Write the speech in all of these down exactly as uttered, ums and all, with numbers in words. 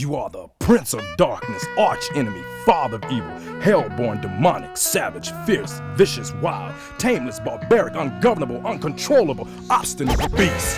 You are the prince of darkness, arch enemy, father of evil, hell-born, demonic, savage, fierce, vicious, wild, tameless, barbaric, ungovernable, uncontrollable, obstinate beast.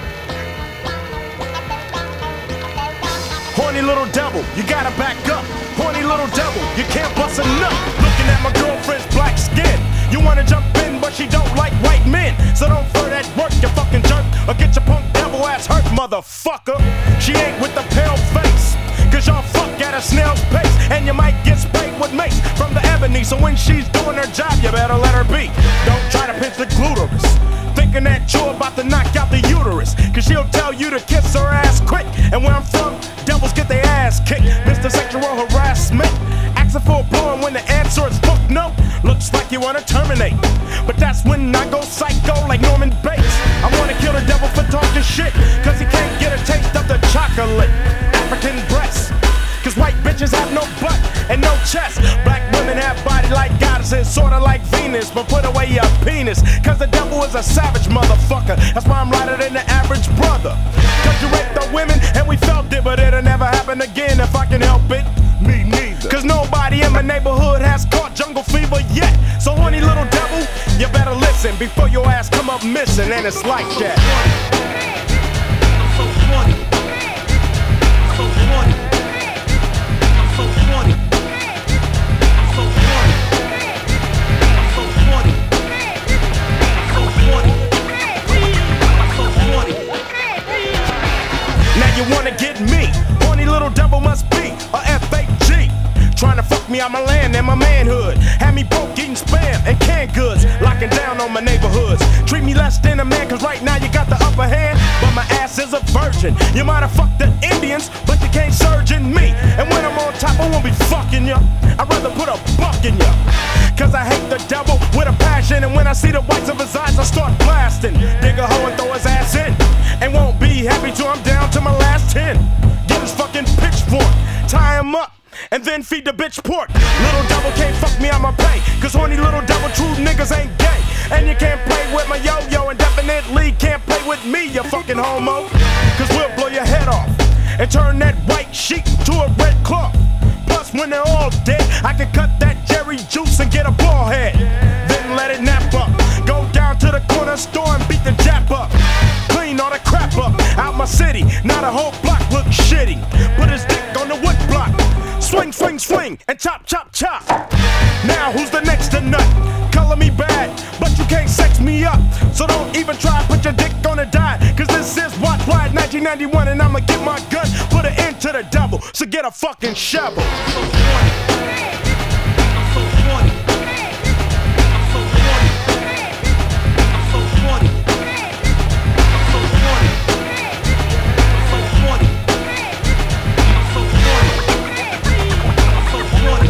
Horny little devil, you gotta back up. Horny little devil, you can't bust a nut. Looking at my girlfriend's black skin. You wanna jump in, but she don't like white men. So don't throw that work, you fucking jerk, or get your punk devil ass hurt, motherfucker. She ain't with the pale face, cause y'all fuck at a snail's pace. And you might get sprayed with mace from the ebony. So when she's doing her job, you better let her be. Don't try to pinch the clitoris, thinking that you're about to knock out the uterus, cause she'll tell you to kiss her ass quick. And where I'm from, devils get their ass kicked. Mister Sexual Harassment, asking for a blowing when the answer is fuck no. Looks like you wanna terminate, but that's when I go psycho like Norman Bates. I wanna kill the devil for talking shit, cause he can't get a taste of the chocolate African breast. Cause white bitches have no butt and no chest. Black women have body like goddesses, sorta like Venus, but put away your penis, cause the devil is a savage motherfucker. That's why I'm lighter than the average brother. Cause you raped the women and we felt it, but it'll never happen again if I can help it. Me neither. Cause nobody in my neighborhood has caught jungle fever yet. So horny little devil, you better listen before your ass come up missing, and it's like that. So horny. So horny. So horny. So horny. So horny. So horny. So horny. Now you wanna get me? Horny little devil must be a F A G. Trying to fuck me out my land and my manhood. Had me broke eating spam and canned goods, locking down on my neighborhoods. Treat me less than a man, cause right now you got the upper hand, but my ass is a virgin. You might have fucked the Indians, but you can't surge in me. And when I'm on top, I won't be fucking ya. I'd rather put a buck in ya, cause I hate the devil with a passion. And when I see the whites of his eyes, I start blasting. Dig a hoe and throw his ass in, and won't be happy till I'm down to my last ten. Get his fucking pitchfork, tie him up, and then feed the bitch pork. Little devil can't fuck me on my pay, cause horny little devil true niggas ain't gay. And you can't play with my yo-yo, and definitely can't play with me, you fucking homo. Cause we'll blow your head off and turn that white sheet to a red cloth. Plus when they're all dead, I can cut that Jerry juice and get a ball head, then let it nap up. Go down to the corner store and beat the jap up. Clean all the crap up out my city, now the whole block look shitty. Put his dick on the wood block, swing, swing, swing, and chop, chop, chop. Now who's the next to nut? Color me bad, but you can't sex me up. So don't even try to put your dick on a dime, cause this is Watch Wide nineteen ninety-one, and I'ma get my gun, put an end to the devil. So get a fucking shovel. I'm so horny. I'm so horny. I'm so horny. I'm so horny. I'm so horny. I'm so horny. I'm so horny.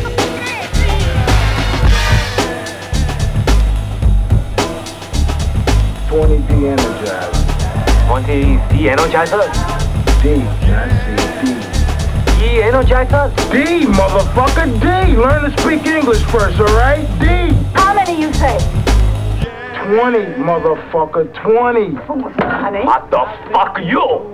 twenty de-energized. twenty de-energizers? D, I see D. De-energizers? D, motherfucker, D! Learn to speak English first, alright? D! How many you say? twenty, motherfucker, twenty. Honey? What the fuck, you?